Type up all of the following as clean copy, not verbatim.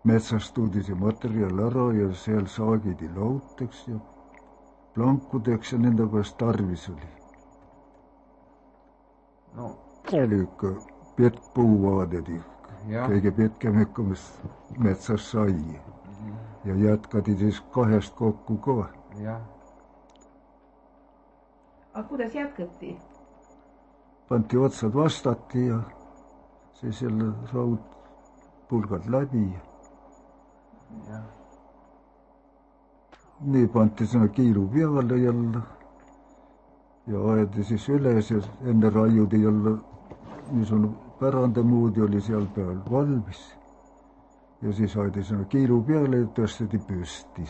metsast tuudi see materjal ära ja seal saagidi lauteks ja plankudeks ja nende käest tarvis oli. No. Oli ikka puuvaaded kõige pitkemikku, mis metsas sai. Ja jätkati siis 2 kokku ka. Jah. Aga kuidas jätkati? Panti otsad vastati ja siis jälle raudpulgad läbi. Ja. Nii panti sinna kiilu peale jälle ja aedi siis üles ja enne raiudi jälle niisugune pärandamuudi oli seal peal valmis. Ja siis aedi sinna kiilu peale ja tõsteti püsti.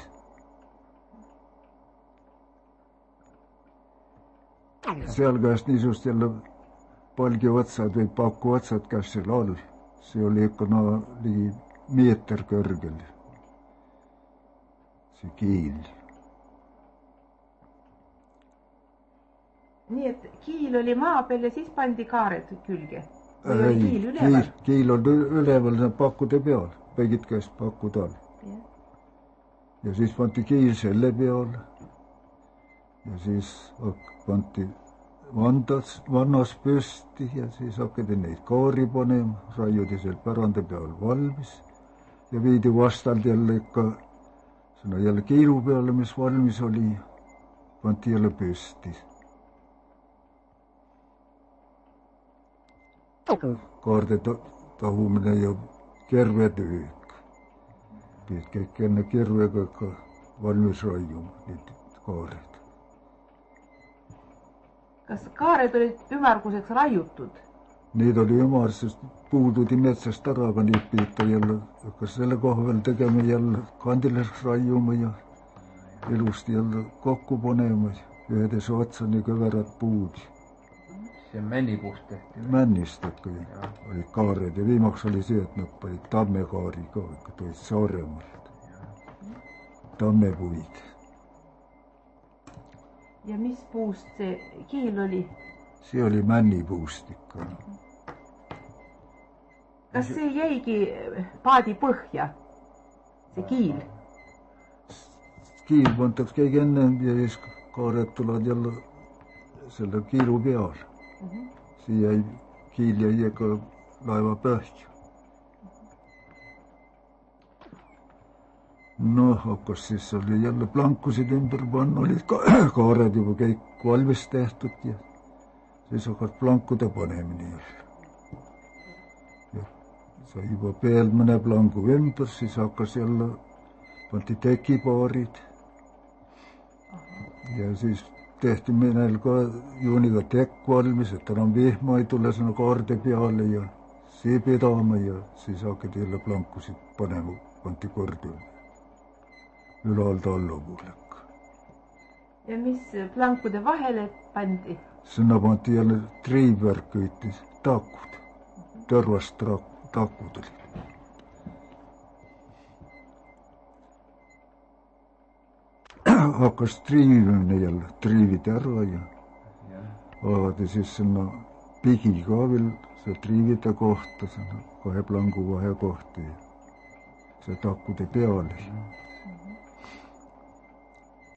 Seal käest niisugust jälle palgi otsad või paku otsad käes seal all. See oli ikka ligi meeter kõrgel. See kiil. Nii et kiil oli maa peal ja siis pandi kaared külge? Ei, kiil on üleval pakkude peal, kõigid käest pakud all. Ja siis pandi kiil selle peale ja siis pandi vannas püsti ja siis hakati neid kaari panema, raiudi seal päranda peal valmis ja viidi vastalt jälle ikka sinna jälle kiilu peale, mis valmis oli, pandi jälle püsti. Kaarde tahumine ja kervetüük. Pidid kõik enne kervega ka valmis raiuma, need kaared. Kas kaared olid ümmarguseks raiutud? Neid oli ümar, sest puududi metsast ära, aga neid pidid jälle, kas selle koha veel tegema jälle kandilaseks raiuma ja ilusti jälle kokku panema. Ühedes otsani kõverad puud. See männipuust tehti? Männist ikka olid kaared ja viimaks oli see, et nad panid tammekaari ka, ikka tulid Saaremaalt. Tammepuid. Ja mis puust see kiil oli? See oli männipuust ikka. Kas see jäigi paadi põhja, see kiil? Kiil pantaks kõige enne ja siis kaared tulevad jälle selle kiilu peal. Siia kiil jäi ega laeva põhja. Hakkas siis oli jälle plankusid ümber panna, olid kaared juba kõik valmis tehtud ja siis hakkas plankude panemine jälle. Sai juba peel mõne plangu ümber, siis hakkas jälle, panti tekipaarid ja siis tehti meil ka juuniga tekk valmis, et enam vihma ei tule sinna kaarde peale ja see pidama ja siis hakati jälle plankusid panema, panti kordi ülalda allapoolek. Ja mis plankude vahele pandi? Sinna pandi jälle triivvärk kõitis, takud, tõrvast takud oli. Hakkas triivimine jälle, triividi ära ja avadi siis sinna pigi ka veel see triivide kohta, sinna 2 plangu vahe kohta ja see takude peale.